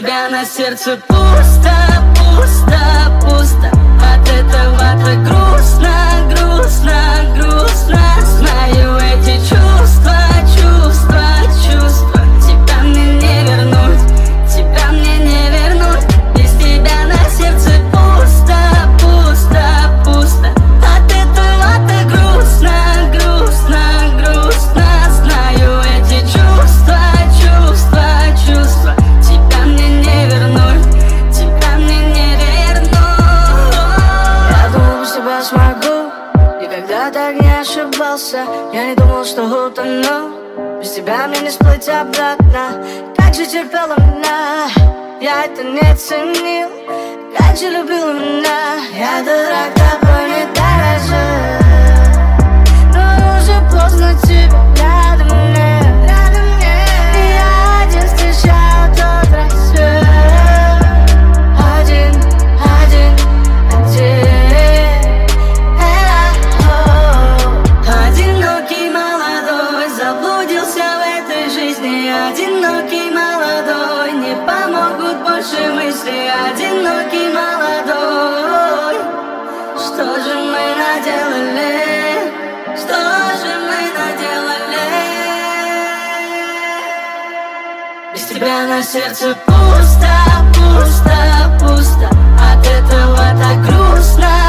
тебя на сердце пусто, пусто, пусто. От этого так грустно, грустно, грустно. Знаю эти чувства, чувства, чувства. Тебя мне не вернуть, тебя мне не вернуть. Без тебя на сердце пусто, пусто, пусто. От этого так грустно, грустно, грустно. Знаю эти чувства, чувства, чувства. Тебя мне не вернуть, тебя мне не вернуть. Я думал, без тебя смогу, никогда так не ошибался. Я не думал, что утону, без тебя мне не всплыть обратно. Как же терпела меня, я это не ценил. Как же любила меня, я дурак, тобой не дорожу. Но уже поздно, тебя рядом нет. И я один встречаю тот рассвет. Один, один, один. Одинокий молодой заблудился в этой жизни. Одинокий молодой, не помогут больше мысли. Одинокий молодой, что же мы наделали? Что же мы наделали? Без тебя на сердце пусто, пусто, пусто. От этого так грустно.